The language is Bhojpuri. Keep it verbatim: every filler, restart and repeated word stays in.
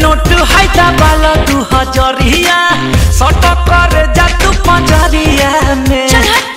नोट हाइदा वाला दू हजरिया सट कर जा तू पंजरिया में।